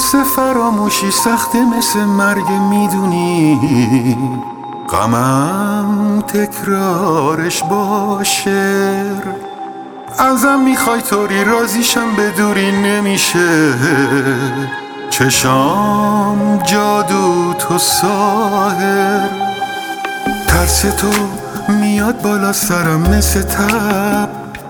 مثل فراموشی سخته، مثل مرگ میدونی، غمم تکرارش باشه. ازم میخوای طوری راضیشم به دوری نمیشه، چشام جادو تو ساحر. ترس تو میاد بالا سرم مثل تب،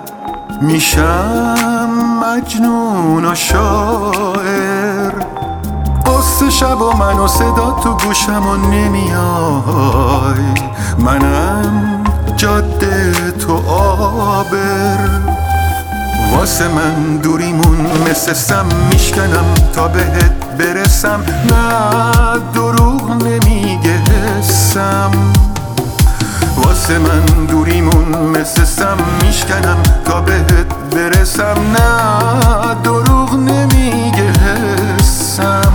میشم مجنون و شاعر. قصه شب و من و صدا تو گوشم و نمیای، منم جاده تو آبر. واسه من دوریمون مثل سم، میشکنم تا بهت برسم، نه دروغ نمیگه حسم. واسه من دوریمون مثل سم، میشکنم تا بهت برسم، نه دروغ نمیگه حسم.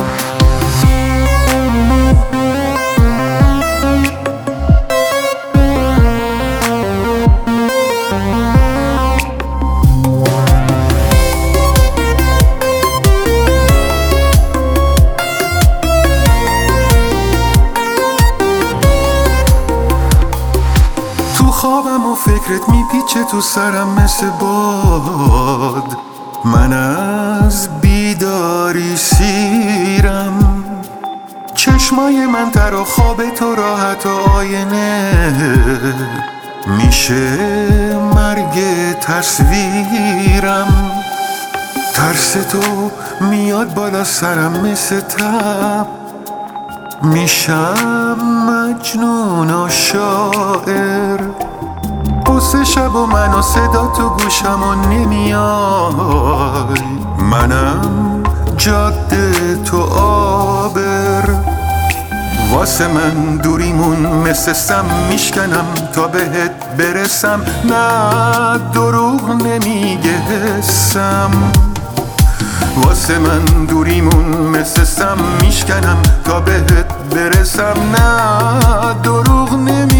خوابم و فکرت میپیچه تو سرم مثل باد، من از بیداری سیرم. چشمای من تر و خواب تو راحت و آینه، میشه مرگ تصویرم. ترس تو میاد بالا سرم مثل تب، میشم مجنون و شاعر. قصه شب و من و صدا تو گوشم و نمیای، منم جاده تو آبر. واسه من دوریمون مثل سم، میشکنم تا بهت برسم، نه دروغ نمیگه حسم. واسه من دوریمون مثل سم، میشکنم تا بهت برسم، نه دروغ نمیگه